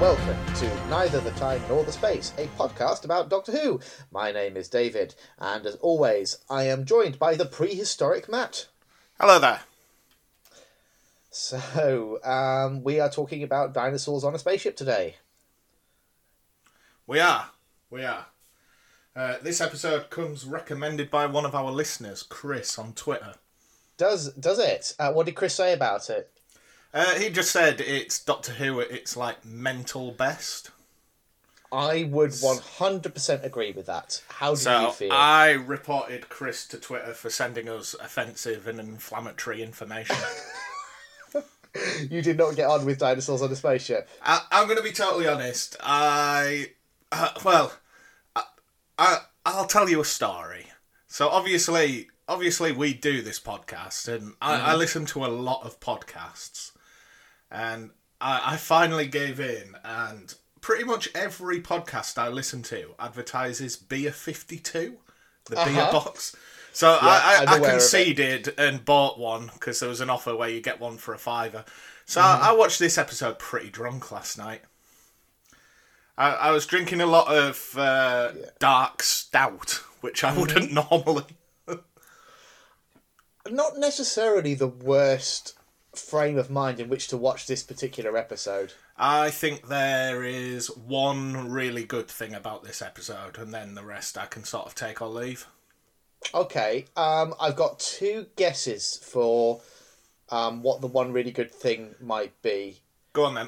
welcome to Neither the Time Nor the Space, a podcast about Doctor Who. My name is David, and as always, I am joined by the prehistoric Matt. Hello there. So, we are talking about dinosaurs on a spaceship today. We are. This episode comes recommended by one of our listeners, Chris, on Twitter. Does it? What did Chris say about it? He just said it's Doctor Who at its, mental best. I would 100% agree with that. How do you feel? I reported Chris to Twitter for sending us offensive and inflammatory information. You did not get on with dinosaurs on a spaceship. I'm going to be totally honest. I'll tell you a story. So obviously we do this podcast, and I listen to a lot of podcasts. And I finally gave in, and pretty much every podcast I listen to advertises Beer 52, the beer box. So yeah, I conceded and bought one because there was an offer where you get one for $5. So I watched this episode pretty drunk last night. I was drinking a lot of dark stout, which I wouldn't normally. Not necessarily the worst frame of mind in which to watch this particular episode. I think there is one really good thing about this episode, and then the rest I can sort of take or leave. Okay, I've got two guesses for what the one really good thing might be. Go on then.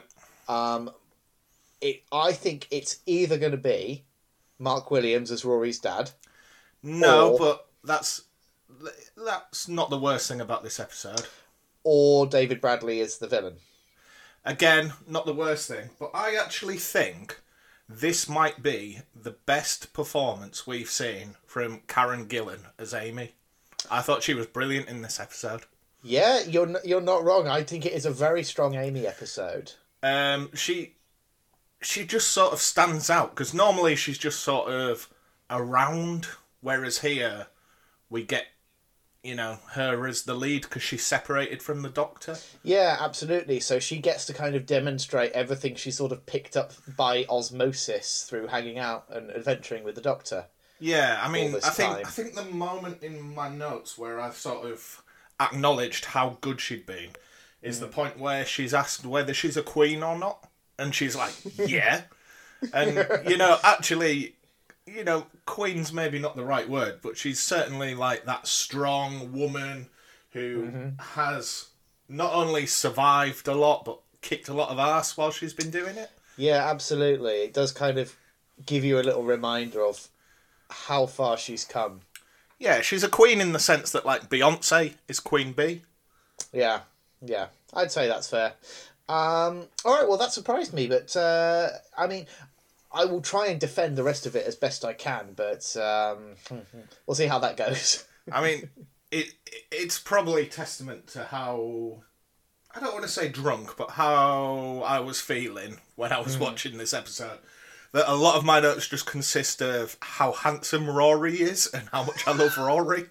I think it's either going to be Mark Williams as Rory's dad. No, but that's not the worst thing about this episode. Or David Bradley as the villain. Again, not the worst thing, but I actually think this might be the best performance we've seen from Karen Gillan as Amy. I thought she was brilliant in this episode. Yeah, you're not wrong. I think it is a very strong Amy episode. She just sort of stands out, because normally she's just sort of around, whereas here we get, her as the lead because she's separated from the Doctor. Yeah, absolutely. So she gets to kind of demonstrate everything she sort of picked up by osmosis through hanging out and adventuring with the Doctor. Yeah, I mean, I think the moment in my notes where I've sort of acknowledged how good she'd been is the point where she's asked whether she's a queen or not, and she's like, yeah. And, actually, queen's maybe not the right word, but she's certainly like that strong woman who has not only survived a lot, but kicked a lot of ass while she's been doing it. Yeah, absolutely. It does kind of give you a little reminder of how far she's come. Yeah, she's a queen in the sense that, like, Beyonce is Queen Bee. Yeah. I'd say that's fair. All right, well, that surprised me, but, I will try and defend the rest of it as best I can, but we'll see how that goes. I mean, it's probably testament to how, I don't want to say drunk, but how I was feeling when I was watching this episode. That a lot of my notes just consist of how handsome Rory is and how much I love Rory.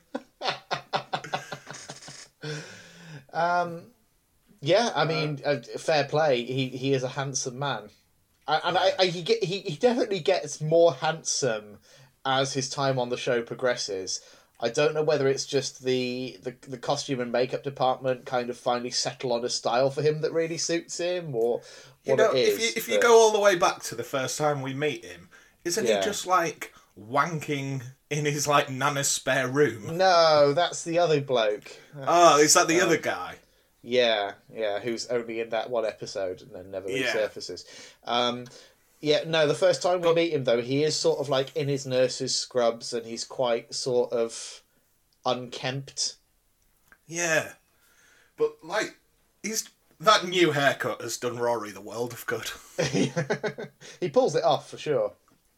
Yeah, I mean, fair play. He is a handsome man. And he definitely gets more handsome as his time on the show progresses. I don't know whether it's just the costume and makeup department kind of finally settle on a style for him that really suits him, or what it is. If you go all the way back to the first time we meet him, isn't he just like wanking in his like nana's spare room? No, that's the other bloke. Is that the other guy? Yeah, who's only in that one episode and then never resurfaces. The first time we meet him, though, he is sort of like in his nurse's scrubs and he's quite sort of unkempt. Yeah. But, like, that new haircut has done Rory the world of good. He pulls it off, for sure.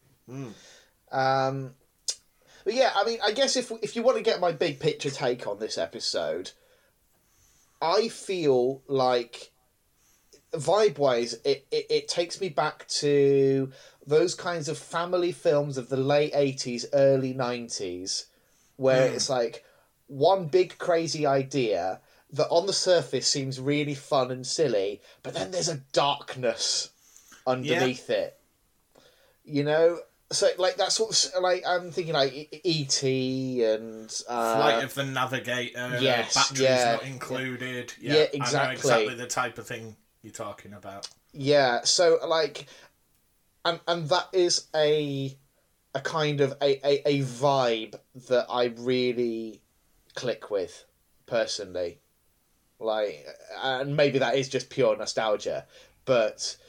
But yeah, I mean, I guess if you want to get my big picture take on this episode, I feel like, vibe-wise, it takes me back to those kinds of family films of the late 80s, early 90s, where it's like one big crazy idea that on the surface seems really fun and silly, but then there's a darkness underneath it. You know, so like that sort of like I'm thinking like E.T. and Flight of the Navigator. Yes, Batteries not included. Yeah, exactly. I know exactly the type of thing you're talking about. Yeah, so like, and that is a kind of a vibe that I really click with personally. Like, and maybe that is just pure nostalgia, but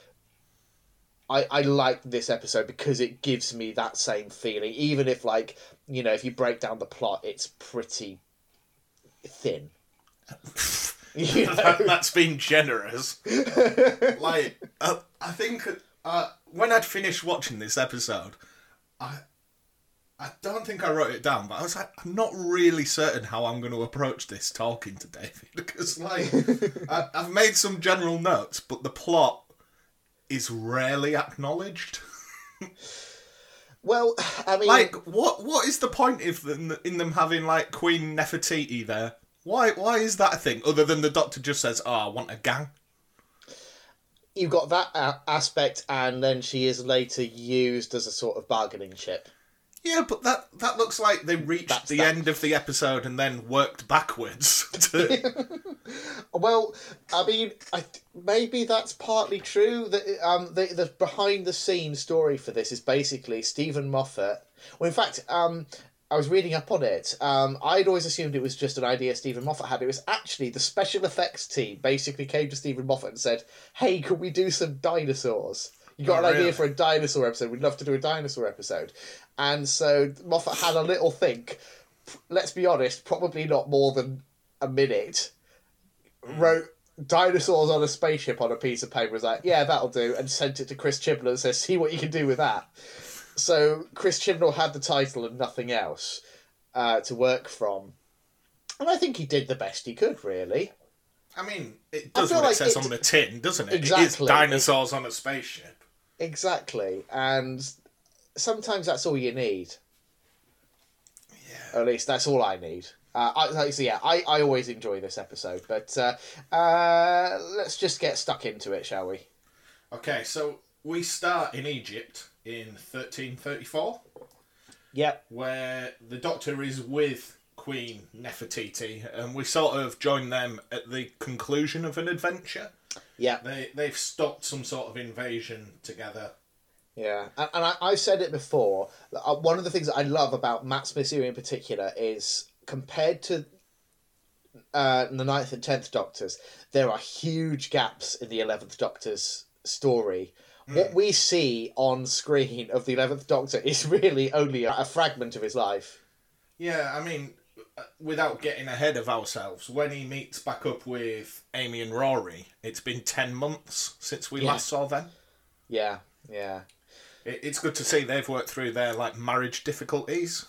I like this episode because it gives me that same feeling. Even if, like, you know, if you break down the plot, it's pretty thin. You know? That's been generous. Like, I think when I'd finished watching this episode, I don't think I wrote it down, but I was like, I'm not really certain how I'm going to approach this talking to David, because, like, I've made some general notes, but the plot is rarely acknowledged. Well, I mean, like, what is the point in them having, like, Queen Nefertiti there? Why is that a thing, other than the Doctor just says, "Oh, I want a gang"? You've got that aspect, and then she is later used as a sort of bargaining chip. Yeah, but that looks like they reached the end of the episode and then worked backwards. Well, I mean, maybe that's partly true. The behind-the-scenes story for this is basically Stephen Moffat. Well, in fact, I was reading up on it. I'd always assumed it was just an idea Stephen Moffat had. It was actually the special effects team basically came to Stephen Moffat and said, "Hey, could we do some dinosaurs? You got an idea for a dinosaur episode? We'd love to do a dinosaur episode." And so Moffat had a little think. Let's be honest, probably not more than a minute. Wrote dinosaurs on a spaceship on a piece of paper. Was like, "Yeah, that'll do," and sent it to Chris Chibnall and says, "See what you can do with that." So Chris Chibnall had the title and nothing else to work from. And I think he did the best he could, really. I mean, it does what it says on the tin, doesn't it? Exactly. It is dinosaurs on a spaceship. Exactly. And sometimes that's all you need. Yeah. Or at least that's all I need. I always enjoy this episode. But let's just get stuck into it, shall we? Okay, so we start in Egypt in 1334. Yep. Where the Doctor is with Queen Nefertiti, and we sort of join them at the conclusion of an adventure. Yeah. They've stopped some sort of invasion together. Yeah, and I've said it before. One of the things that I love about Matt Smith's series in particular is, compared to the 9th and 10th Doctors, there are huge gaps in the 11th Doctor's story. What we see on screen of the 11th Doctor is really only a fragment of his life. Yeah, I mean, without getting ahead of ourselves, when he meets back up with Amy and Rory, it's been 10 months since we last saw them. Yeah, yeah. It's good to see they've worked through their, like, marriage difficulties.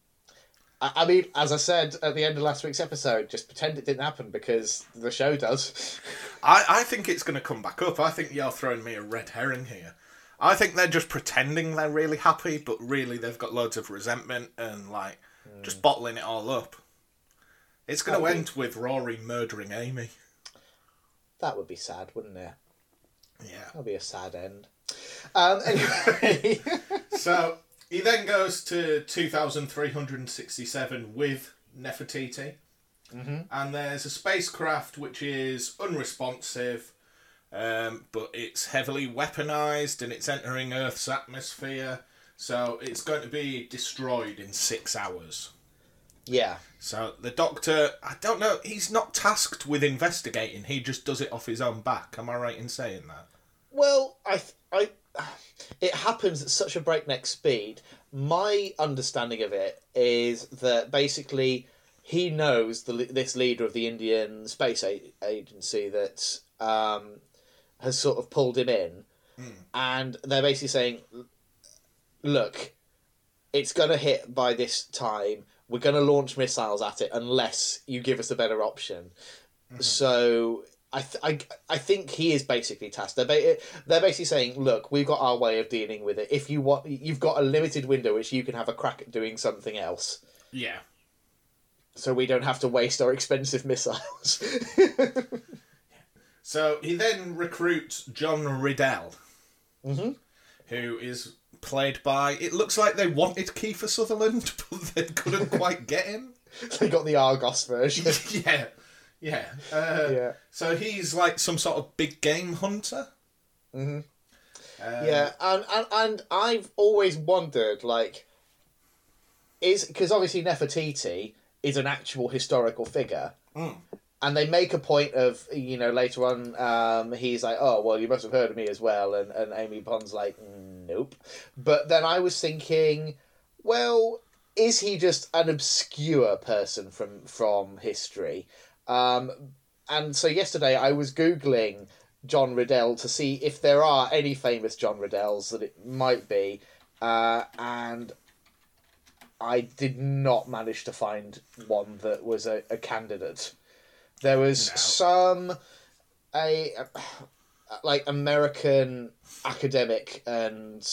I mean, as I said at the end of last week's episode, just pretend it didn't happen because the show does. I think it's going to come back up. I think you're throwing me a red herring here. I think they're just pretending they're really happy, but really they've got loads of resentment and, like, just bottling it all up. It's going to end with Rory murdering Amy. That would be sad, wouldn't it? Yeah. That would be a sad end. Anyway. So he then goes to 2367 with Nefertiti. Mm-hmm. And there's a spacecraft which is unresponsive, but it's heavily weaponized and it's entering Earth's atmosphere. So it's going to be destroyed in 6 hours. Yeah. So the Doctor, I don't know, he's not tasked with investigating. He just does it off his own back. Am I right in saying that? Well, it happens at such a breakneck speed. My understanding of it is that basically he knows this leader of the Indian Space Agency that has sort of pulled him in, and they're basically saying, look, it's going to hit by this time. We're going to launch missiles at it unless you give us a better option. Mm-hmm. So I think he is basically tasked. They're basically saying, look, we've got our way of dealing with it. If you want, you've got a limited window which you can have a crack at doing something else. Yeah. So we don't have to waste our expensive missiles. So he then recruits John Riddell. who is played by... It looks like they wanted Kiefer Sutherland, but they couldn't quite get him. They got the Argos version. Yeah. So he's like some sort of big game hunter. And I've always wondered, like, because obviously Nefertiti is an actual historical figure, and they make a point of, later on, he's like, oh, well, you must have heard of me as well, and Amy Pond's like, nope. But then I was thinking, well, is he just an obscure person from history? And so yesterday I was Googling John Riddell to see if there are any famous John Riddells that it might be, and I did not manage to find one that was a candidate. There was some like American academic and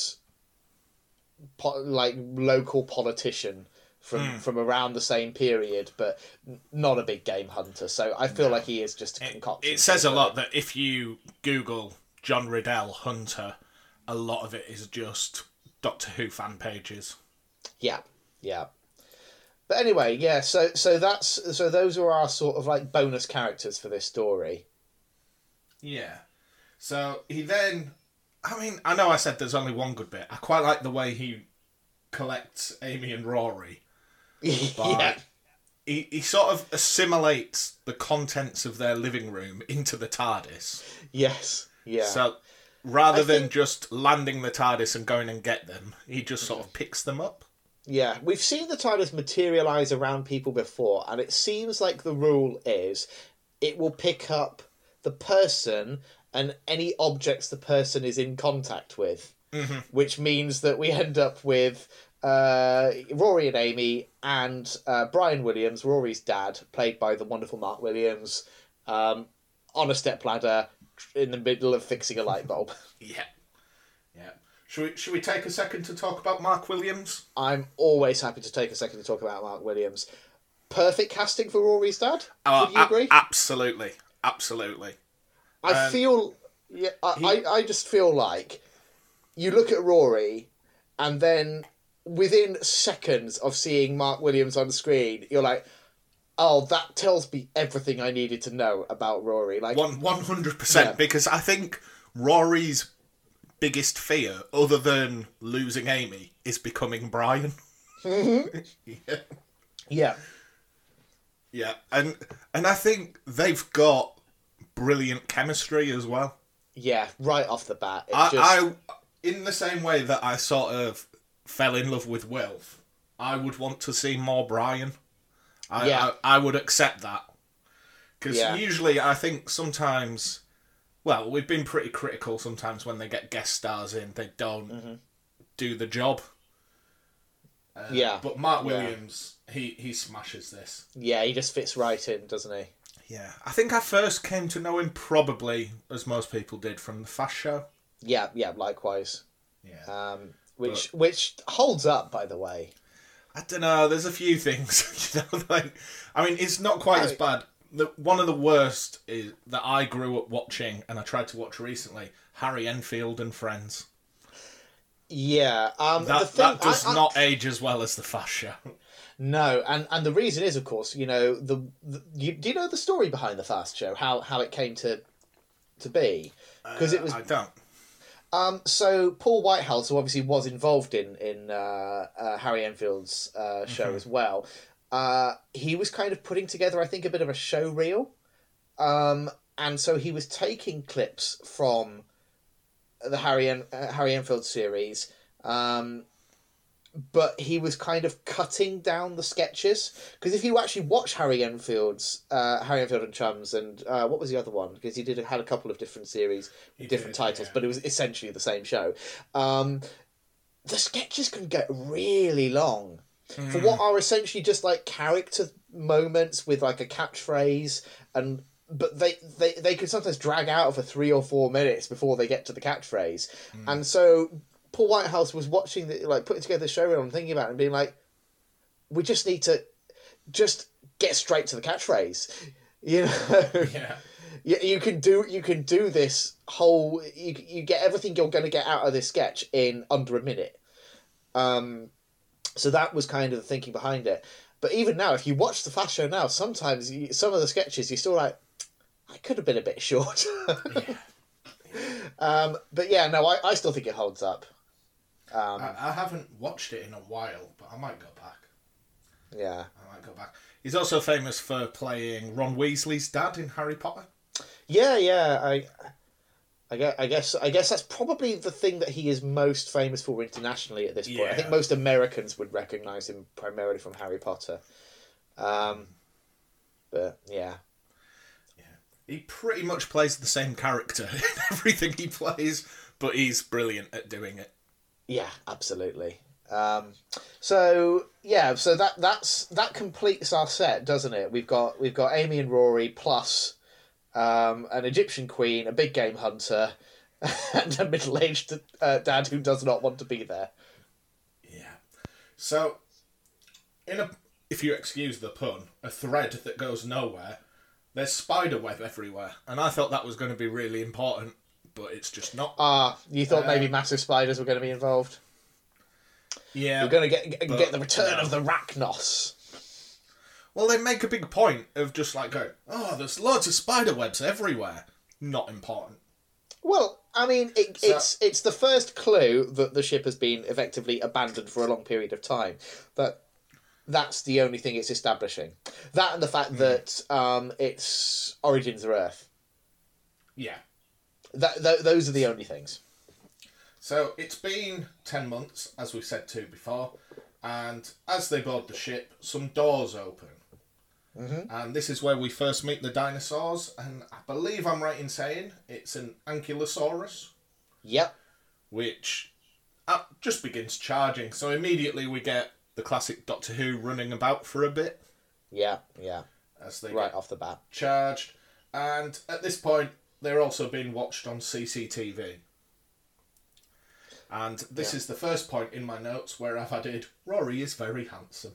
like local politician from around the same period, but not a big game hunter. So I feel like he is just a concoction. It says a lot that if you Google John Riddell Hunter, a lot of it is just Doctor Who fan pages. Yeah. But anyway, yeah. So those are our sort of like bonus characters for this story. Yeah. So he then, I know I said there's only one good bit. I quite like the way he collects Amy and Rory. Yeah. He sort of assimilates the contents of their living room into the TARDIS. Yes. Yeah. So rather than just landing the TARDIS and going and get them, he just sort of picks them up. Yeah, we've seen the TARDIS materialise around people before, and it seems like the rule is it will pick up the person and any objects the person is in contact with, which means that we end up with Rory and Amy and Brian Williams, Rory's dad, played by the wonderful Mark Williams, on a stepladder in the middle of fixing a light bulb. Yeah. Should we take a second to talk about Mark Williams? I'm always happy to take a second to talk about Mark Williams. Perfect casting for Rory's dad? Would you agree? Absolutely. I feel... Yeah, I just feel like you look at Rory and then within seconds of seeing Mark Williams on the screen, you're like, oh, that tells me everything I needed to know about Rory. Like 100%, because I think Rory's biggest fear, other than losing Amy, is becoming Brian. Yeah. And I think they've got brilliant chemistry as well. Yeah, right off the bat. I in the same way that I sort of fell in love with Wilf, I would want to see more Brian. I would accept that. Because usually I think sometimes... Well, we've been pretty critical sometimes when they get guest stars in. They don't do the job. But Mark Williams, he smashes this. Yeah, he just fits right in, doesn't he? Yeah. I think I first came to know him probably, as most people did, from the Fast Show. Yeah, likewise. Yeah. Which holds up, by the way. I don't know, there's a few things. It's not quite as bad. One of the worst is that I grew up watching, and I tried to watch recently, Harry Enfield and Friends. Yeah. That does not age as well as the Fast Show. No, and the reason is, of course, do you know the story behind the Fast Show? How it came to be? Because it was. I don't. So Paul Whitehouse, who obviously was involved in Harry Enfield's show as well, he was kind of putting together, I think, a bit of a show reel, and so he was taking clips from the Harry Enfield series, but he was kind of cutting down the sketches, because if you actually watch Harry Enfield and Chums, and what was the other one? Because he had a couple of different series with different titles, but it was essentially the same show. The sketches can get really long for what are essentially just like character moments with like a catchphrase, but they could sometimes drag out for 3 or 4 minutes before they get to the catchphrase, and so Paul Whitehouse was watching putting together the show reel and thinking about it and being like, we just need to just get straight to the catchphrase, Yeah. You can do this whole. You get everything you're going to get out of this sketch in under a minute. So that was kind of the thinking behind it. But even now, if you watch the Fast Show now, sometimes some of the sketches you're still like, I could have been a bit short. But yeah, no, I still think it holds up. I haven't watched it in a while, but I might go back. Yeah. I might go back. He's also famous for playing Ron Weasley's dad in Harry Potter. Yeah. I guess that's probably the thing that he is most famous for internationally at this point. Yeah. I think most Americans would recognise him primarily from Harry Potter. But yeah. He pretty much plays the same character in everything he plays, but he's brilliant at doing it. Yeah, absolutely. So that completes our set, doesn't it? We've got Amy and Rory plus an Egyptian queen, a big game hunter, and a middle-aged dad who does not want to be there. Yeah. So, if you excuse the pun, a thread that goes nowhere. There's spider web everywhere, and I thought that was going to be really important, but it's just not. You thought maybe massive spiders were going to be involved? Yeah. You're going to get the return of the Rachnos. Well, they make a big point of just like going, oh, there's loads of spider webs everywhere. Not important. Well, I mean, it's the first clue that the ship has been effectively abandoned for a long period of time. But that's the only thing it's establishing. That and the fact that its origins are Earth. Yeah. Those are the only things. So it's been 10 months, as we said too before, and as they board the ship, some doors open. Mm-hmm. And this is where we first meet the dinosaurs, and I believe I'm right in saying it's an Ankylosaurus. Yep. Which just begins charging, so immediately we get the classic Doctor Who running about for a bit. Yeah. As they right off the bat. Charged. And at this point, they're also being watched on CCTV. And this is the first point in my notes where I've added, Rory is very handsome.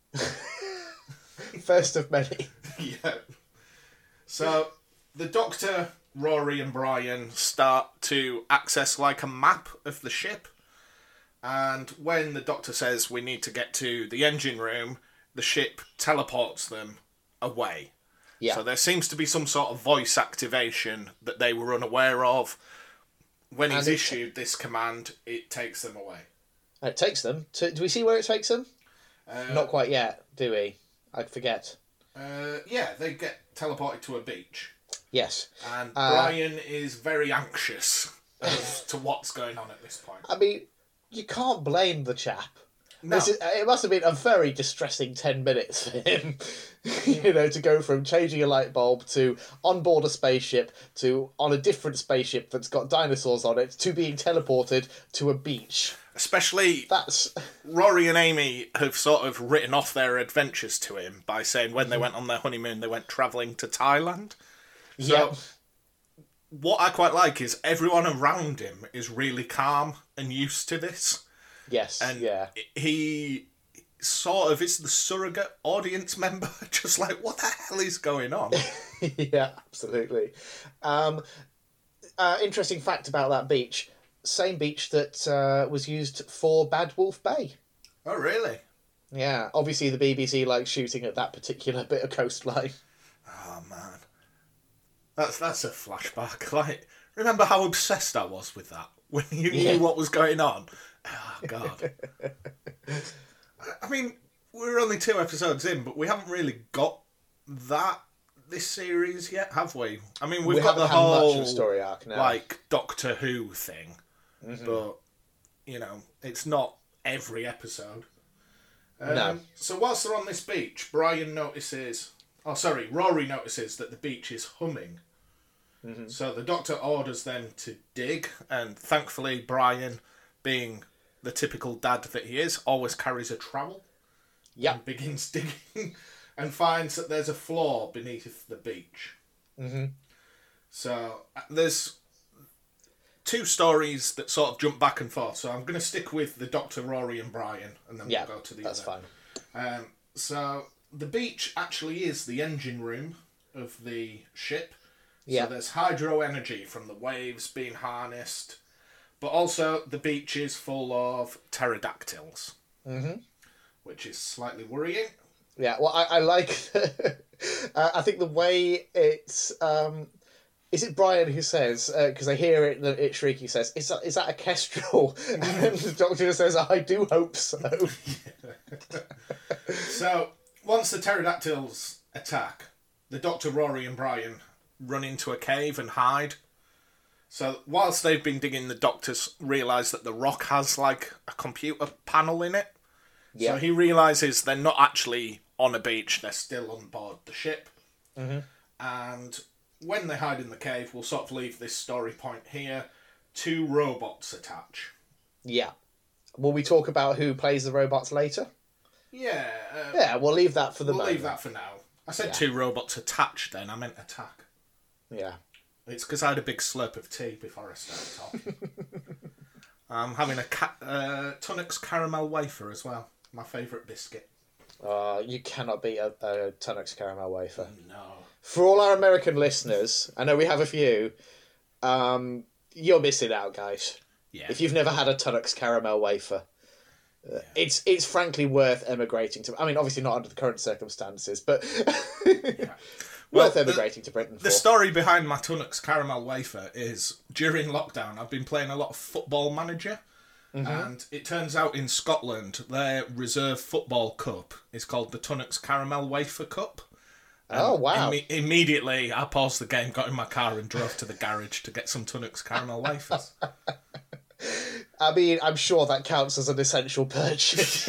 First of many. Yeah. So, the Doctor, Rory and Brian start to access like a map of the ship. And when the Doctor says we need to get to the engine room, the ship teleports them away. Yeah. So there seems to be some sort of voice activation that they were unaware of. When he's issued this command, it takes them away. It takes them. Do we see where it takes them? Not quite yet, do we? I forget. Yeah, they get teleported to a beach. Yes. And Brian is very anxious as to what's going on at this point. I mean, you can't blame the chap. No. It must have been a very distressing 10 minutes for him, to go from changing a light bulb to on board a spaceship to on a different spaceship that's got dinosaurs on it to being teleported to a beach. Especially, Rory and Amy have sort of written off their adventures to him by saying when they went on their honeymoon, they went travelling to Thailand. So, what I quite like is everyone around him is really calm and used to this. Yes, and he sort of is the surrogate audience member, just like, what the hell is going on? Yeah, absolutely. Interesting fact about that beach, same beach that was used for Bad Wolf Bay. Oh, really? Yeah, obviously the BBC likes shooting at that particular bit of coastline. Oh, man. That's a flashback. Like, remember how obsessed I was with that? When you knew what was going on? Oh, God. I mean, we're only 2 episodes in, but we haven't really got this series yet, have we? I mean, we've got the whole much of a story arc now. Like Doctor Who thing, but it's not every episode. No. So whilst they're on this beach, Rory notices that the beach is humming. Mm-hmm. So the Doctor orders them to dig, and thankfully Brian, being the typical dad that he is, always carries a trowel. Yeah. And begins digging and finds that there's a floor beneath the beach. Mm-hmm. So there's 2 stories that sort of jump back and forth. So I'm going to stick with the Doctor, Rory and Brian, and then we'll go to the that's other. That's fine. So the beach actually is the engine room of the ship, Yeah. So there's hydro energy from the waves being harnessed, but also the beach is full of pterodactyls, which is slightly worrying. Yeah, well, I like. I think the way it's. Is it Brian who says? Because I hear it shrieking. Says, "Is that a kestrel?" And the Doctor just says, "I do hope so." So once the pterodactyls attack, the Doctor, Rory, and Brian run into a cave and hide. So whilst they've been digging, the Doctor's realised that the rock has like a computer panel in it. Yeah. So he realises they're not actually on a beach, they're still on board the ship. And when they hide in the cave, we'll sort of leave this story point here. 2 robots attach. Yeah. Will we talk about who plays the robots later? Yeah. Yeah, we'll leave that for the moment. We'll leave that for now. I said 2 robots attached then, I meant attack. Yeah. It's because I had a big slurp of tea before I started talking. I'm having a Tunnocks caramel wafer as well. My favourite biscuit. You cannot beat a Tunnocks caramel wafer. No. For all our American listeners, I know we have a few, you're missing out, guys. Yeah. If you've never had a Tunnocks caramel wafer, it's frankly worth emigrating to. I mean, obviously not under the current circumstances, but worth emigrating to Britain for. The story behind my Tunnocks caramel wafer is during lockdown, I've been playing a lot of Football Manager. And it turns out in Scotland, their reserve football cup is called the Tunnocks Caramel Wafer Cup. Oh, wow. Immediately, I paused the game, got in my car and drove to the garage to get some Tunnocks Caramel Wafers. I mean, I'm sure that counts as an essential purchase.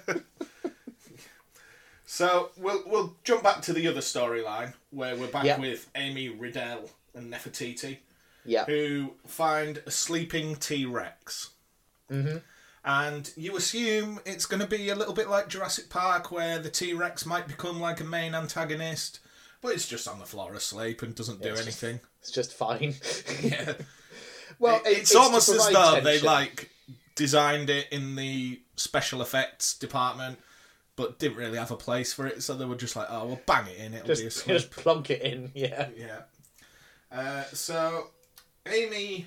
So, we'll jump back to the other storyline, where we're back with Amy, Riddell and Nefertiti, who find a sleeping T-Rex. And you assume it's going to be a little bit like Jurassic Park, where the T-Rex might become like a main antagonist, but it's just on the floor asleep and doesn't do anything. It's just fine. Yeah. Well, it's almost as though they like designed it in the special effects department, but didn't really have a place for it, so they were just like, "Oh, we'll bang it in. It'll be asleep." Just plonk it in. Yeah. So Amy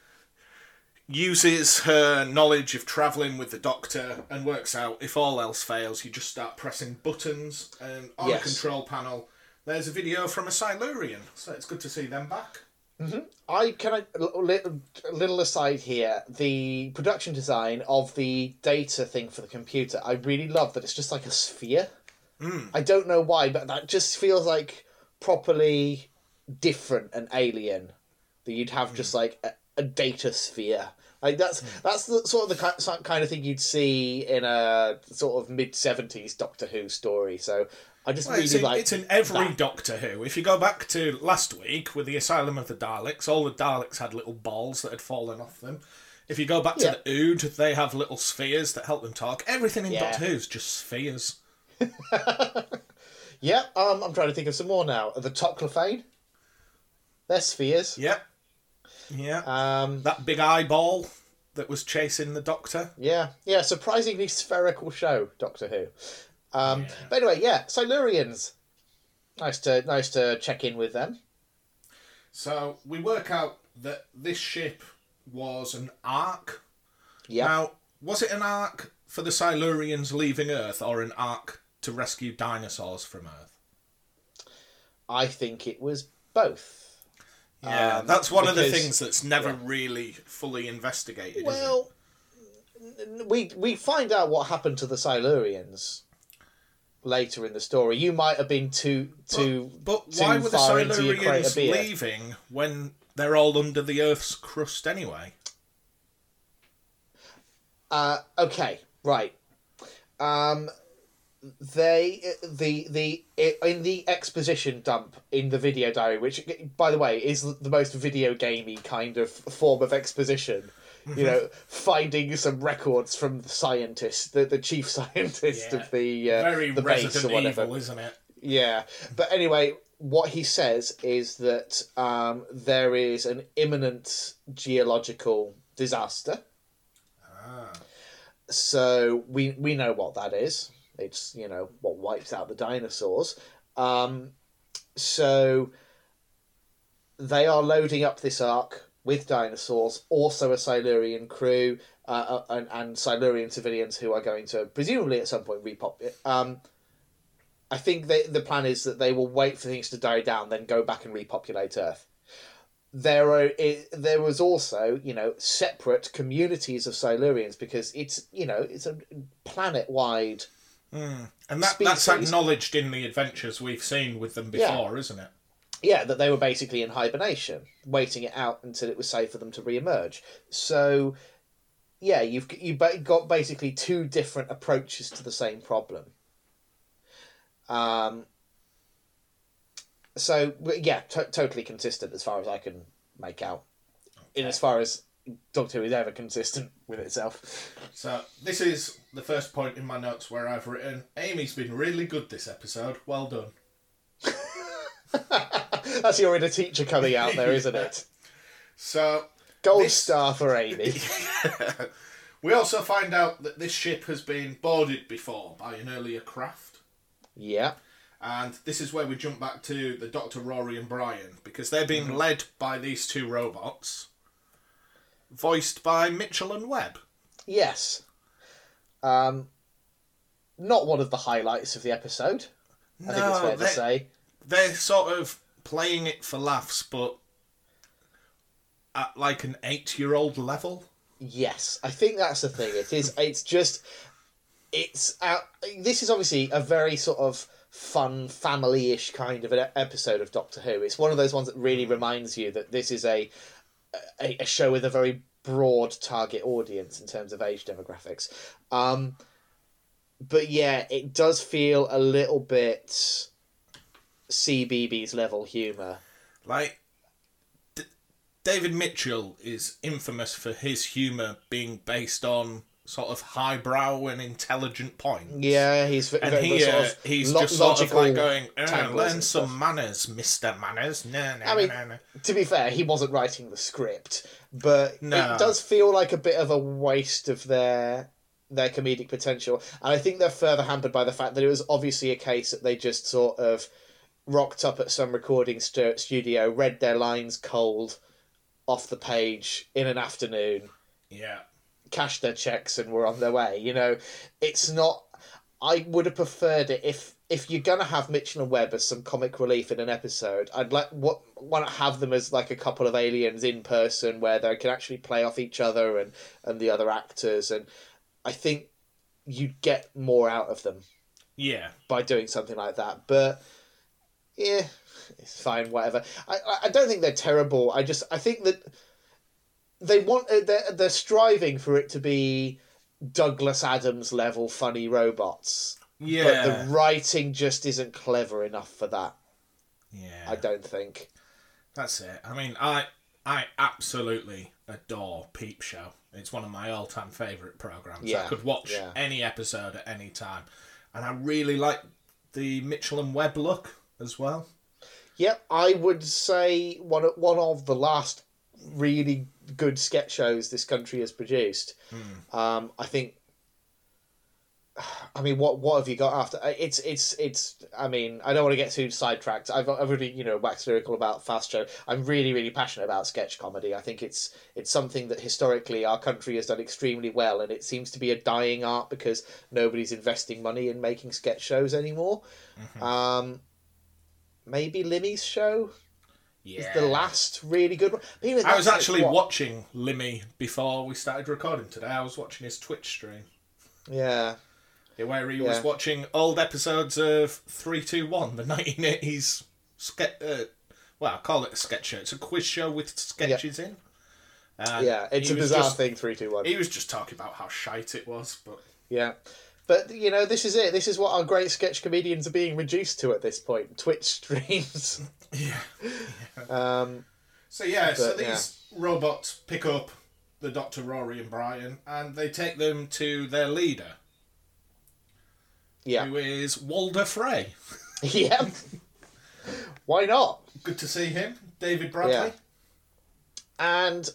uses her knowledge of travelling with the Doctor and works out if all else fails, you just start pressing buttons, and on a control panel there's a video from a Silurian, so it's good to see them back. A little aside here, the production design of the data thing for the computer, I really love that it's just like a sphere. I don't know why, but that just feels like properly different and alien, that you'd have just like a data sphere. Like that's the sort of the kind of thing you'd see in a sort of mid-70s Doctor Who story. So I just it's in every Doctor Who. If you go back to last week with the Asylum of the Daleks, all the Daleks had little balls that had fallen off them. If you go back to the Ood, they have little spheres that help them talk. Everything in Doctor Who's just spheres. I'm trying to think of some more now. The Toclophane, they're spheres. Yep. Yeah. That big eyeball that was chasing the Doctor. Yeah. Surprisingly spherical show, Doctor Who. But anyway, Silurians. Nice to check in with them. So we work out that this ship was an Ark. Yeah. Now, was it an Ark for the Silurians leaving Earth, or an Ark to rescue dinosaurs from Earth? I think it was both. Yeah, that's one of the things that's never really fully investigated. Well, we find out what happened to the Silurians later in the story. You might have been too but why were the far into your crate of Silurians beer. leaving when they're all under the Earth's crust anyway? Okay, right. In the exposition dump in the video diary, which by the way is the most video gamey kind of form of exposition, you know, finding some records from the scientist, the chief scientist of the very the Resident base or whatever, Evil, isn't it? Yeah, but anyway, what he says is that there is an imminent geological disaster. So we know what that is. It's, you know, what wipes out the dinosaurs. So they are loading up this ark with dinosaurs, also a Silurian crew, and Silurian civilians who are going to presumably at some point repopulate. I think the plan is that they will wait for things to die down, then go back and repopulate Earth. There was also, separate communities of Silurians because it's a planet-wide and that's acknowledged in the adventures we've seen with them before, isn't it? Yeah, that they were basically in hibernation, waiting it out until it was safe for them to re-emerge. So, yeah, you've got basically two different approaches to the same problem. So, yeah, totally consistent as far as I can make out. Okay. In as far as Doctor Who is ever consistent with itself. So, this is the first point in my notes where I've written, Amy's been really good this episode. Well done. That's your inner teacher coming out there, isn't it? So, Gold star for Amy. We also find out that this ship has been boarded before by an earlier craft. Yeah. And this is where we jump back to the Dr. Rory and Brian, because they're being led by these two robots, voiced by Mitchell and Webb. Yes. Not one of the highlights of the episode, I think it's fair to say. They're sort of playing it for laughs, but at like an 8-year-old level. Yes, I think that's the thing. This is obviously a very sort of fun, family-ish kind of an episode of Doctor Who. It's one of those ones that really reminds you that this is a show with a very broad target audience in terms of age demographics. But yeah, it does feel a little bit CBeebies level humour. Like, David Mitchell is infamous for his humour being based on sort of highbrow and intelligent points. Yeah, he's just sort of like going, learn some manners, Mr. Manners. No. To be fair, he wasn't writing the script, but it does feel like a bit of a waste of their comedic potential. And I think they're further hampered by the fact that it was obviously a case that they just sort of rocked up at some recording studio, read their lines cold off the page in an afternoon. Yeah. Cashed their checks and were on their way. It's not. I would have preferred it if you're gonna have Mitchell and Webb as some comic relief in an episode. I'd want to have them as like a couple of aliens in person where they can actually play off each other and the other actors, and I think you'd get more out of them. Yeah. By doing something like that, but yeah, it's fine. Whatever. I don't think they're terrible. I think that. They're striving for it to be Douglas Adams level funny robots. Yeah. But the writing just isn't clever enough for that. Yeah. I don't think. That's it. I mean, I absolutely adore Peep Show. It's one of my all-time favourite programmes. Yeah. I could watch any episode at any time. And I really like the Mitchell and Webb look as well. Yep, I would say one of the last really good sketch shows this country has produced. I think. I mean, what have you got after? It's. I mean, I don't want to get too sidetracked. I've already waxed lyrical about Fast Show. I'm really, really passionate about sketch comedy. I think it's something that historically our country has done extremely well, and it seems to be a dying art because nobody's investing money in making sketch shows anymore. Mm-hmm. Maybe Limmy's show. Yeah. Is the last really good one. I was actually watching Limmy before we started recording today. I was watching his Twitch stream. Yeah. Where he was watching old episodes of 321, the 1980s I call it a sketch show. It's a quiz show with sketches in. It's a bizarre thing, 321. He was just talking about how shite it was, but... Yeah. But, this is it. This is what our great sketch comedians are being reduced to at this point. Twitch streams. Yeah. So these robots pick up the Dr. Rory and Brian, and they take them to their leader. Yeah. Who is Walder Frey. Yeah. Why not? Good to see him. David Bradley. Yeah. And...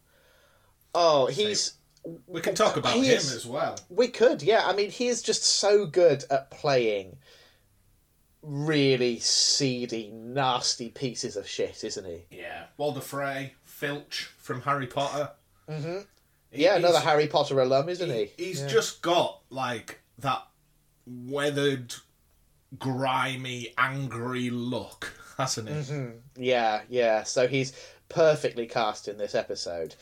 we can talk about him as well. We could, yeah. I mean, he is just so good at playing really seedy, nasty pieces of shit, isn't he? Yeah. Walder Frey, Filch from Harry Potter. Mm-hmm. Yeah, another Harry Potter alum, isn't he? He's just got, like, that weathered, grimy, angry look, hasn't he? Mm-hmm. Yeah, yeah. So he's perfectly cast in this episode.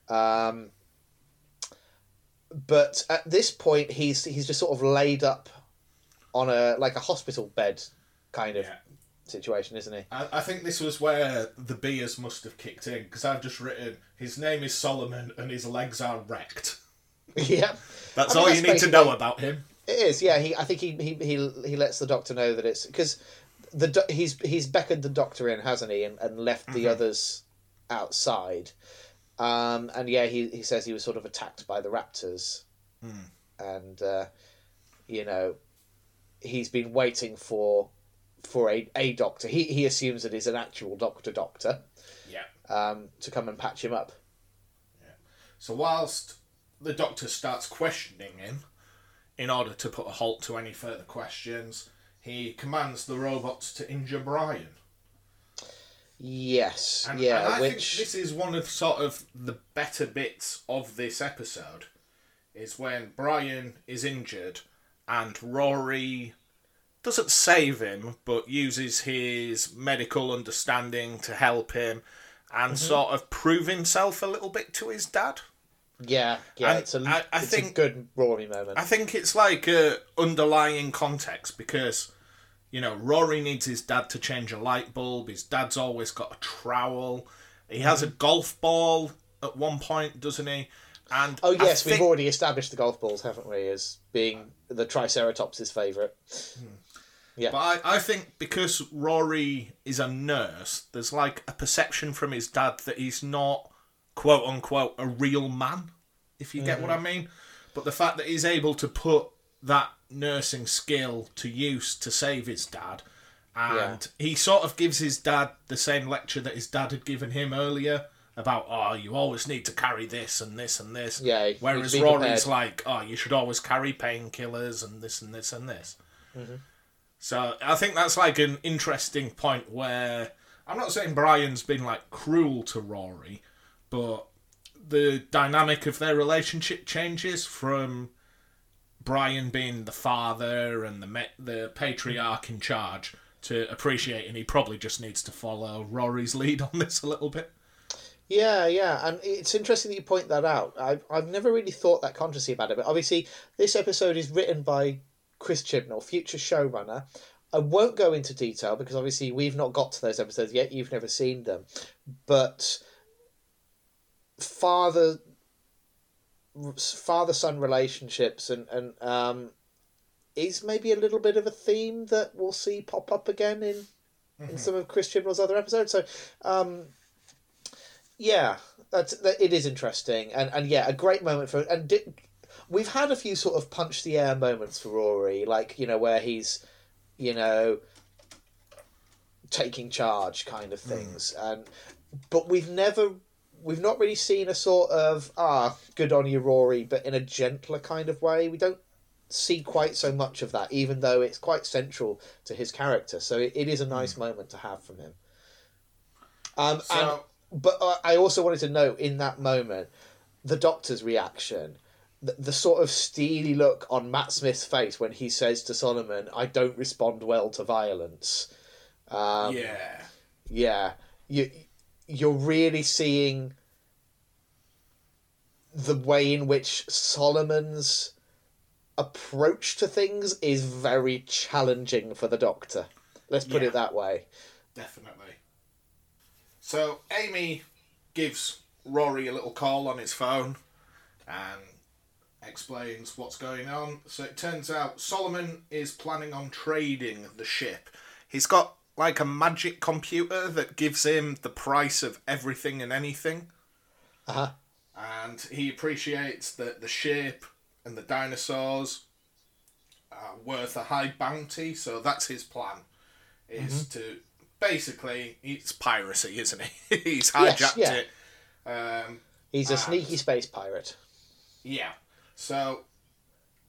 But at this point, he's just sort of laid up on a hospital bed kind of situation, isn't he? I think this was where the beers must have kicked in, because I've just written, his name is Solomon and his legs are wrecked. Yeah. That's all you need to know about him. It is, yeah. I think he lets the doctor know that it's... Because he's beckoned the doctor in, hasn't he, and left the others outside. And yeah, he says he was sort of attacked by the raptors. And, he's been waiting for a doctor. He assumes that he's an actual doctor. Yeah. To come and patch him up. Yeah. So whilst the doctor starts questioning him, in order to put a halt to any further questions, he commands the robots to injure Brian. Yes, and I think this is one of sort of the better bits of this episode, is when Brian is injured and Rory doesn't save him, but uses his medical understanding to help him and sort of prove himself a little bit to his dad. Yeah, and it's a good Rory moment. I think it's like a underlying context, because, Rory needs his dad to change a light bulb. His dad's always got a trowel. He has a golf ball at one point, doesn't he? And oh yes, we've already established the golf balls, haven't we, as being the Triceratops' favourite. Yeah. But I think because Rory is a nurse, there's like a perception from his dad that he's not, quote unquote, a real man, if you get what I mean. But the fact that he's able to put that nursing skill to use to save his dad, and he sort of gives his dad the same lecture that his dad had given him earlier about, you always need to carry this and this and this. Yeah. Whereas Rory's like, you should always carry painkillers and this and this and this. Mm-hmm. So I think that's like an interesting point where, I'm not saying Brian's been like cruel to Rory, but the dynamic of their relationship changes from Brian being the father and the patriarch in charge to appreciating he probably just needs to follow Rory's lead on this a little bit. Yeah, and it's interesting that you point that out. I've never really thought that consciously about it, but obviously this episode is written by Chris Chibnall, future showrunner. I won't go into detail because obviously we've not got to those episodes yet. You've never seen them. But father-son relationships and is maybe a little bit of a theme that we'll see pop up again in some of Chris Chibnall's other episodes. So, it is interesting. And yeah, a great moment for... We've had a few sort of punch the air moments for Rory, like, where he's, taking charge kind of things. But we've not really seen a sort of, good on you, Rory, but in a gentler kind of way. We don't see quite so much of that, even though it's quite central to his character. So it is a nice moment to have from him. But I also wanted to note in that moment, the Doctor's reaction, the sort of steely look on Matt Smith's face when he says to Solomon, "I don't respond well to violence." Yeah. You're really seeing the way in which Solomon's approach to things is very challenging for the Doctor. Let's put it that way. Definitely. So Amy gives Rory a little call on his phone and explains what's going on. So it turns out Solomon is planning on trading the ship. He's got like a magic computer that gives him the price of everything and anything. And he appreciates that the ship and the dinosaurs are worth a high bounty, so that's his plan, is to... Basically, it's piracy, isn't he? He's hijacked it. He's a sneaky space pirate. Yeah. So,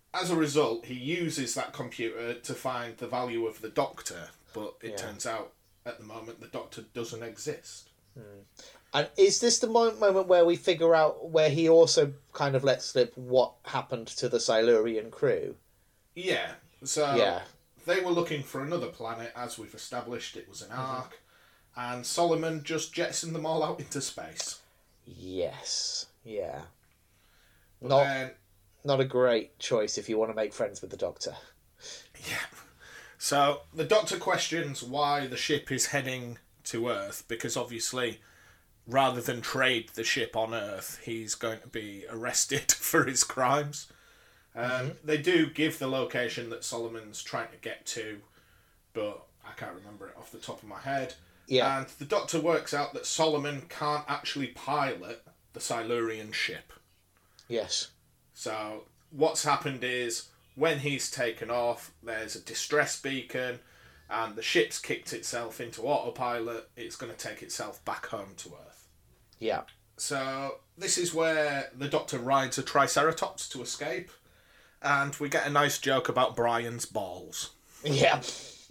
as a result, he uses that computer to find the value of the Doctor, but it turns out at the moment the Doctor doesn't exist. And is this the moment where we figure out where he also kind of lets slip what happened to the Silurian crew? Yeah. So they were looking for another planet, as we've established. It was an ark, and Solomon just jettisoned them all out into space. Yes. Yeah. But Not a great choice if you want to make friends with the Doctor. Yeah. So the Doctor questions why the ship is heading to Earth, because obviously, rather than trade the ship on Earth, he's going to be arrested for his crimes. They do give the location that Solomon's trying to get to, but I can't remember it off the top of my head. Yeah. And the Doctor works out that Solomon can't actually pilot the Silurian ship. Yes. So what's happened is, when he's taken off, there's a distress beacon, and the ship's kicked itself into autopilot. It's going to take itself back home to Earth. Yeah. So this is where the Doctor rides a Triceratops to escape, and we get a nice joke about Brian's balls. Yeah.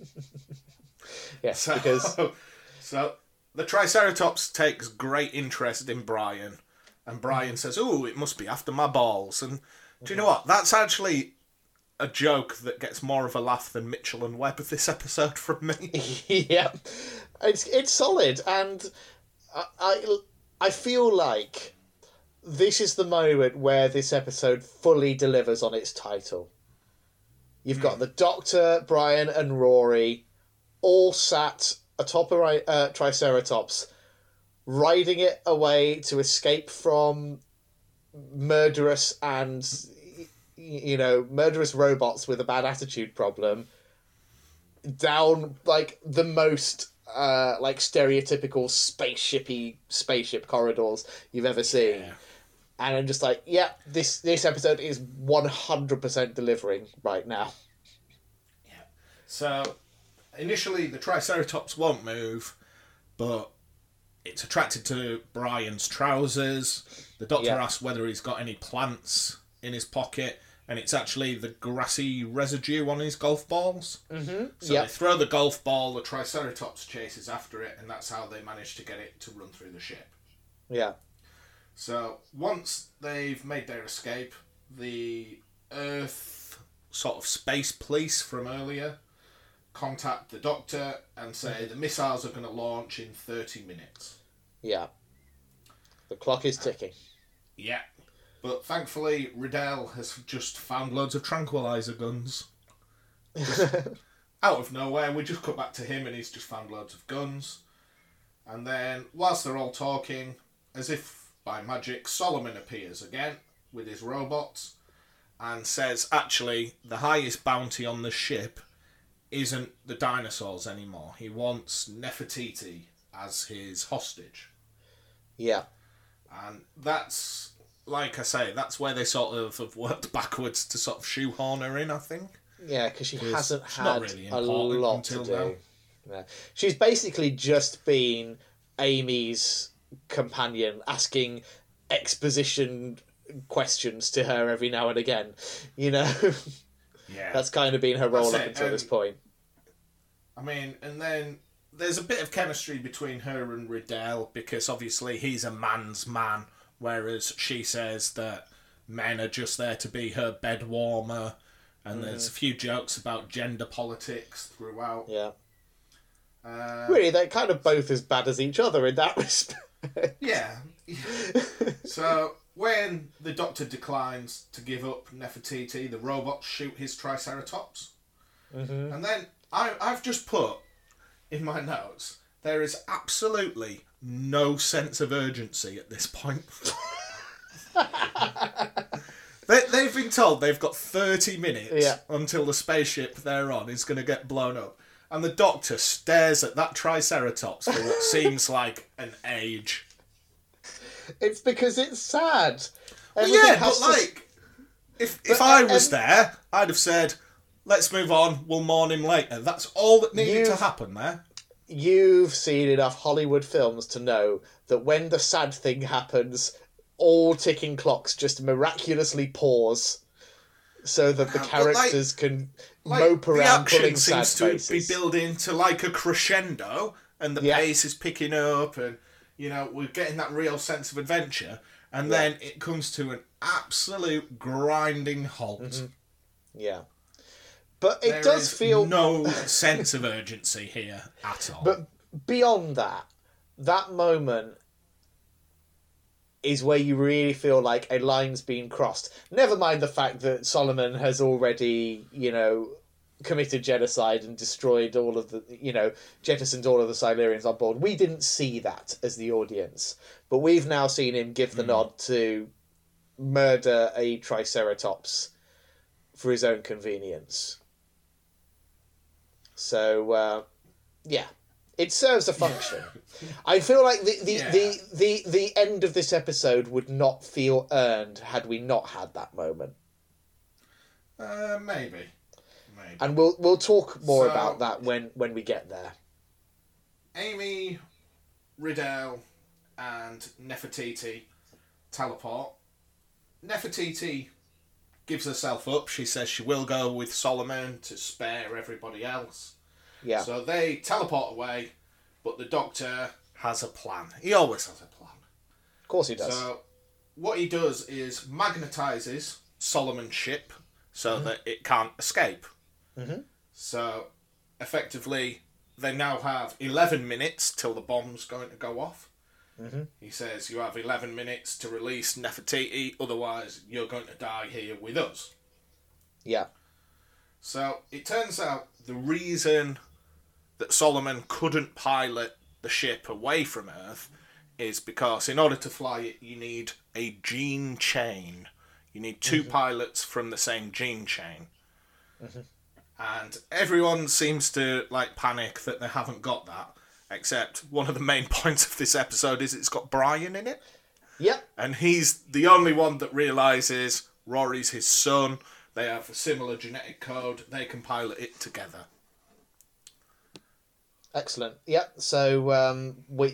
Yes, because... So the Triceratops takes great interest in Brian, and Brian says, "Ooh, it must be after my balls." And do you know what? That's actually a joke that gets more of a laugh than Mitchell and Webb this episode from me. Yeah, it's solid, and I feel like this is the moment where this episode fully delivers on its title. You've got the Doctor, Brian, and Rory all sat atop a Triceratops, riding it away to escape from murderous robots with a bad attitude problem, down like the most stereotypical spaceship corridors you've ever seen. Yeah. And I'm just like, yeah, this episode is 100% delivering right now. Yeah. So initially the Triceratops won't move, but it's attracted to Brian's trousers. The Doctor asks whether he's got any plants in his pocket, and it's actually the grassy residue on his golf balls. Mm-hmm. So they throw the golf ball, the Triceratops chases after it, and that's how they manage to get it to run through the ship. Yeah. So once they've made their escape, the Earth sort of space police from earlier contact the Doctor and say the missiles are going to launch in 30 minutes. Yeah. The clock is ticking. Yeah. But thankfully, Riddell has just found loads of tranquilizer guns. Out of nowhere, we just cut back to him and he's just found loads of guns. And then, whilst they're all talking, as if by magic, Solomon appears again with his robots and says, actually, the highest bounty on the ship isn't the dinosaurs anymore. He wants Nefertiti as his hostage. Yeah. And that's, like I say, that's where they sort of have worked backwards to sort of shoehorn her in, I think. Yeah, because she hasn't had really a lot to do. Yeah. She's basically just been Amy's companion, asking exposition questions to her every now and again. You know? Yeah. That's kind of been her role up until this point. I mean, and then there's a bit of chemistry between her and Riddell, because obviously he's a man's man, whereas she says that men are just there to be her bed warmer, and there's a few jokes about gender politics throughout. Yeah. Really, they're kind of both as bad as each other in that respect. Yeah. So when the Doctor declines to give up Nefertiti, the robots shoot his Triceratops. Mm-hmm. And then I've just put in my notes, there is absolutely no sense of urgency at this point. They've been told they've got 30 minutes until the spaceship they're on is going to get blown up. And the Doctor stares at that Triceratops for what seems like an age. It's because it's sad. Well, yeah, but like, if I was there, I'd have said, let's move on, we'll mourn him later. That's all that needed to happen there. You've seen enough Hollywood films to know that when the sad thing happens, all ticking clocks just miraculously pause. so that the characters can mope the around action pulling sad seems to faces. be building to like a crescendo, and the pace is picking up, and we're getting that real sense of adventure, and then it comes to an absolute grinding halt. Mm-hmm. Yeah, but it does feel no sense of urgency here at all. But beyond that moment is where you really feel like a line's been crossed. Never mind the fact that Solomon has already, committed genocide and destroyed all of the, jettisoned all of the Silurians on board. We didn't see that as the audience, but we've now seen him give the nod to murder a Triceratops for his own convenience. So, it serves a function. I feel like the end of this episode would not feel earned had we not had that moment. Maybe. And we'll talk more about that when we get there. Amy, Riddell, and Nefertiti teleport. Nefertiti gives herself up. She says she will go with Solomon to spare everybody else. Yeah. So they teleport away, but the Doctor has a plan. He always has a plan. Of course he does. So what he does is magnetises Solomon's ship so that it can't escape. Mm-hmm. So effectively, they now have 11 minutes till the bomb's going to go off. Mm-hmm. He says you have 11 minutes to release Nefertiti, otherwise you're going to die here with us. Yeah. So it turns out the reason that Solomon couldn't pilot the ship away from Earth is because in order to fly it, you need a gene chain. You need two pilots from the same gene chain. Mm-hmm. And everyone seems to panic that they haven't got that. Except one of the main points of this episode is it's got Brian in it. Yep. And he's the only one that realises Rory's his son. They have a similar genetic code. They can pilot it together. Excellent. Yep. So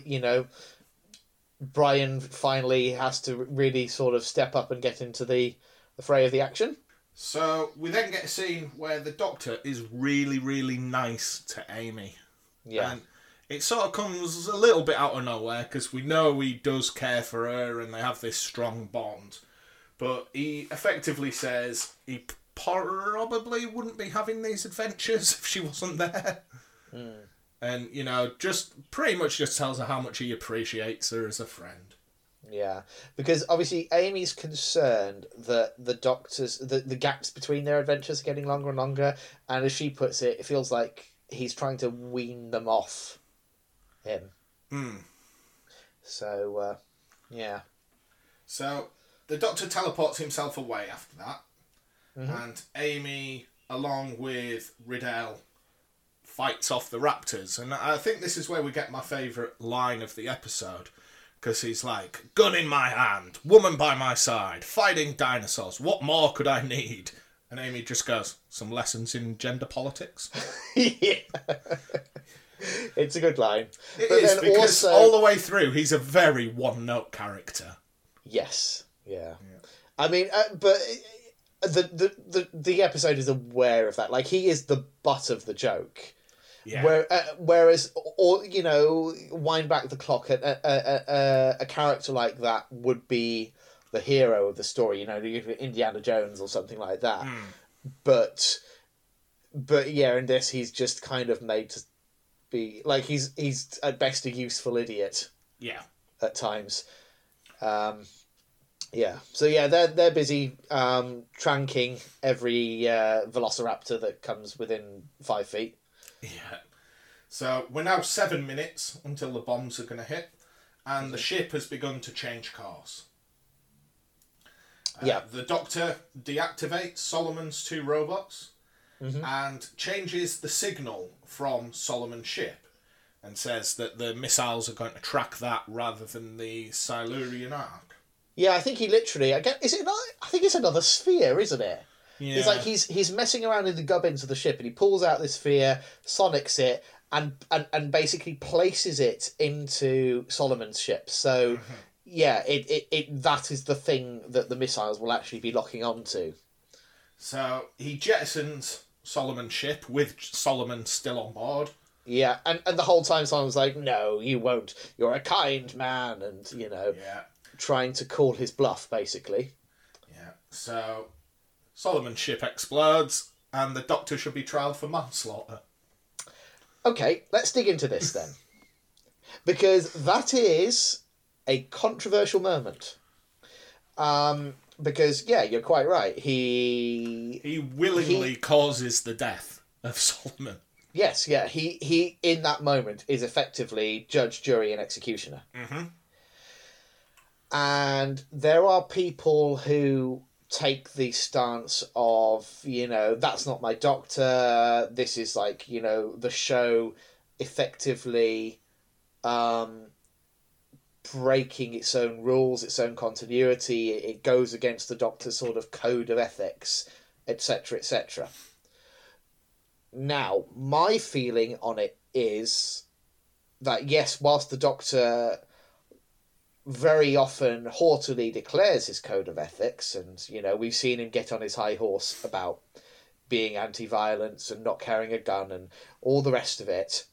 Brian finally has to really sort of step up and get into the fray of the action. So we then get a scene where the Doctor is really, really nice to Amy. Yeah. And it sort of comes a little bit out of nowhere because we know he does care for her and they have this strong bond. But he effectively says he probably wouldn't be having these adventures if she wasn't there. Mm. And, just pretty much just tells her how much he appreciates her as a friend. Yeah, because obviously Amy's concerned that the Doctor's the gaps between their adventures are getting longer and longer, and as she puts it, it feels like he's trying to wean them off him. Hmm. So, yeah. So the Doctor teleports himself away after that, Mm-hmm. and Amy, along with Riddell, fights off the Raptors. And I think this is where we get my favourite line of the episode. Because he's like, gun in my hand, woman by my side, fighting dinosaurs. What more could I need? And Amy just goes, some lessons in gender politics. Yeah. It's a good line. It but is, then because also... all the way through, he's a very one-note character. Yes. Yeah. I mean, but the episode is aware of that. Like, he is the butt of the joke. Yeah. Whereas, wind back the clock, a character like that would be the hero of the story, Indiana Jones or something like that. But yeah, in this, he's just kind of made to be like he's at best a useful idiot. Yeah. At times. Yeah. So yeah, they're busy tranking every velociraptor that comes within 5 feet. Yeah. So we're now 7 minutes until the bombs are going to hit, and the ship has begun to change course. Yeah. The Doctor deactivates Solomon's 2 robots and changes the signal from Solomon's ship and says that the missiles are going to track that rather than the Silurian arc. Yeah, I think he literally... I think it's another sphere, isn't it? Yeah. He's like he's messing around in the gubbins of the ship, and he pulls out this sphere, sonics it, and basically places it into Solomon's ship. So yeah, it that is the thing that the missiles will actually be locking onto. So he jettisons Solomon's ship with Solomon still on board. Yeah, and the whole time Solomon's like, no, you won't. You're a kind man, and, trying to call his bluff, basically. Yeah, so Solomon's ship explodes, and the Doctor should be trialled for manslaughter. Okay, let's dig into this then. Because that is a controversial moment. Because, yeah, you're quite right. He willingly causes the death of Solomon. Yes, yeah. He in that moment is effectively judge, jury, and executioner. Mm-hmm. And there are people who take the stance of, that's not my Doctor. This is like, the show effectively breaking its own rules, its own continuity. It goes against the Doctor's sort of code of ethics, etc., etc. Now, my feeling on it is that, yes, whilst the Doctor very often haughtily declares his code of ethics, and, we've seen him get on his high horse about being anti-violence and not carrying a gun and all the rest of it,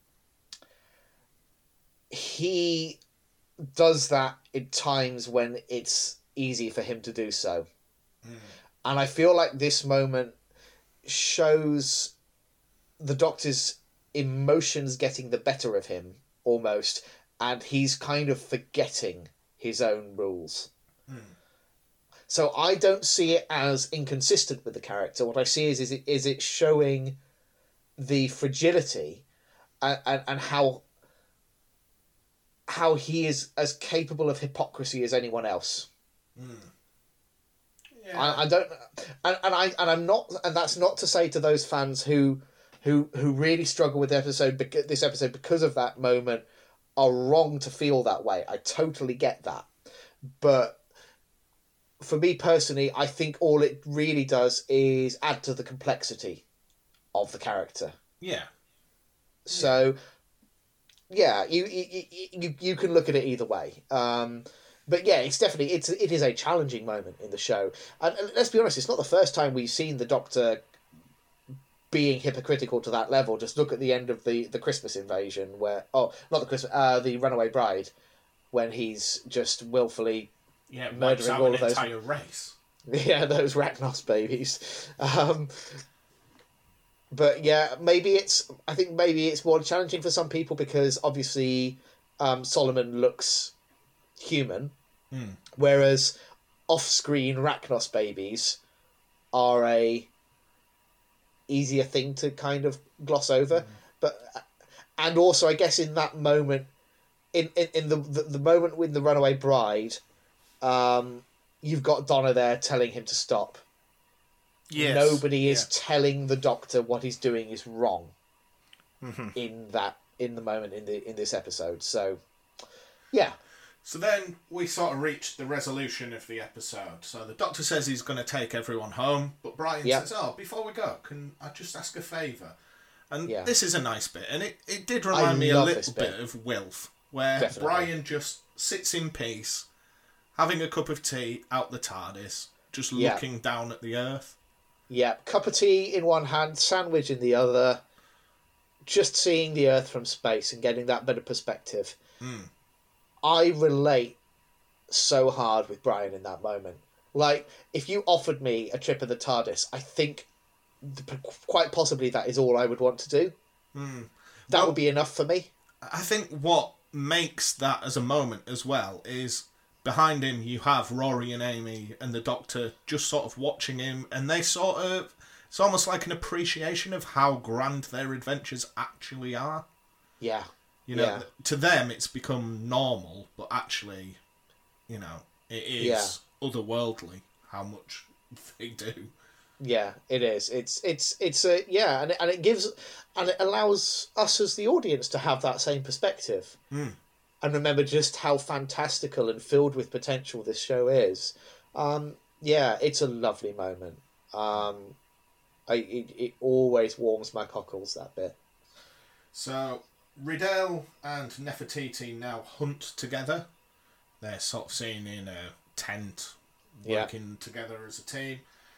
he does that in times when it's easy for him to do so. Mm. And I feel like this moment shows the Doctor's emotions getting the better of him, almost, and he's kind of forgetting his own rules. Mm. So I don't see it as inconsistent with the character. What I see is it showing the fragility and how he is as capable of hypocrisy as anyone else. Mm. Yeah. I don't, I'm not, and that's not to say to those fans who really struggle with this episode because of that moment are wrong to feel that way. I totally get that, but for me personally, I think all it really does is add to the complexity of the character. Yeah. So. Yeah, you can look at it either way. But yeah, it is a challenging moment in the show. And let's be honest, it's not the first time we've seen the Doctor being hypocritical to that level. Just look at the end of the Christmas invasion the Runaway Bride, when he's just willfully murdering all of those entire race. Yeah, those Ragnos babies. But yeah, I think maybe it's more challenging for some people because obviously Solomon looks human, whereas off-screen Ragnos babies are a easier thing to kind of gloss over. And also I guess in that moment, in the moment with the Runaway Bride, you've got Donna there telling him to stop. Yes. Nobody is telling the Doctor what he's doing is wrong. Mm-hmm. in the moment in this episode. So, yeah. So then we sort of reached the resolution of the episode. So the Doctor says he's going to take everyone home, but Brian says, before we go, can I just ask a favour? And this is a nice bit, and it did remind me a little bit of Wilf, where Definitely. Brian just sits in peace, having a cup of tea out the TARDIS, just looking down at the Earth. Yeah, cup of tea in one hand, sandwich in the other, just seeing the Earth from space and getting that bit of perspective. Mm. I relate so hard with Brian in that moment. Like, if you offered me a trip of the TARDIS, I think quite possibly that is all I would want to do. Mm. That would be enough for me. I think what makes that as a moment as well is behind him you have Rory and Amy and the Doctor just sort of watching him, and they sort of, it's almost like an appreciation of how grand their adventures actually are. Yeah. You know, to them it's become normal, but actually, you know, it is otherworldly how much they do. Yeah, it is. It's and it gives, and it allows us as the audience to have that same perspective. Mm. And remember just how fantastical and filled with potential this show is. It's a lovely moment. It always warms my cockles, that bit. So, Riddell and Nefertiti now hunt together. They're sort of seen in a tent, working together as a team.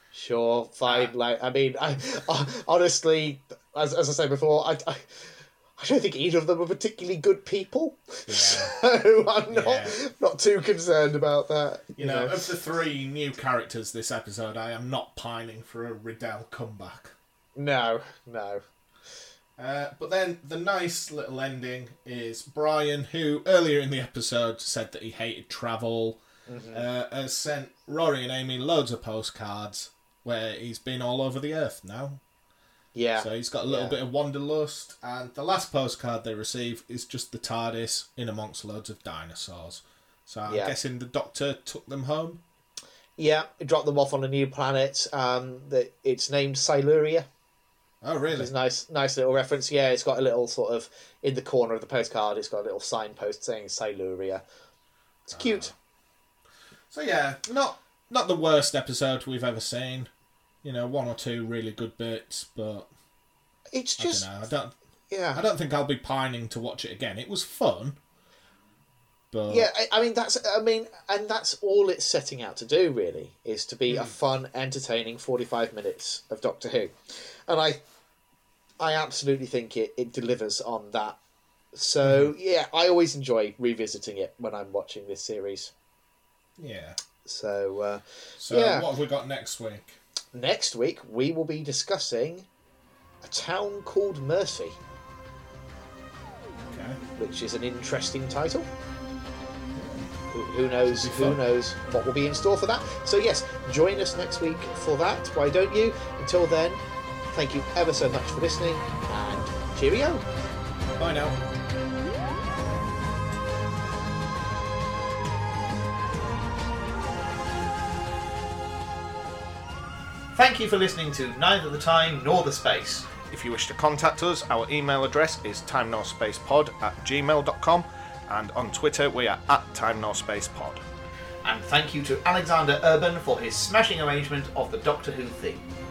Sure, fine. Like, I mean, I honestly, as I said before, I don't think either of them are particularly good people. Yeah. So I'm not too concerned about that. You know, of the 3 new characters this episode, I am not pining for a Riddell comeback. No. But then the nice little ending is Brian, who earlier in the episode said that he hated travel, has sent Rory and Amy loads of postcards where he's been all over the earth now. Yeah. So he's got a little bit of wanderlust, and the last postcard they receive is just the TARDIS in amongst loads of dinosaurs. So I'm guessing the Doctor took them home? Yeah, he dropped them off on a new planet. It's named Siluria. Oh, really? It's a nice little reference. Yeah, it's got a little sort of, in the corner of the postcard, it's got a little signpost saying Siluria. It's cute. So yeah, not the worst episode we've ever seen. You know, 1 or 2 really good bits, but it's just... I don't think I'll be pining to watch it again. It was fun. But yeah, and that's all it's setting out to do, really, is to be a fun, entertaining 45 minutes of Doctor Who. And I absolutely think it delivers on that. So, yeah, I always enjoy revisiting it when I'm watching this series. Yeah. So what have we got next week? Next week, we will be discussing A Town Called Mercy. Okay. Which is an interesting title. Who knows what will be in store for that. So yes, join us next week for that. Why don't you? Until then, thank you ever so much for listening, and cheerio. Bye now. Thank you for listening to Neither the Time Nor the Space. If you wish to contact us, our email address is timenorSpacePod@gmail.com, and on Twitter we are @timenorSpacePod. And thank you to Alexander Urban for his smashing arrangement of the Doctor Who theme.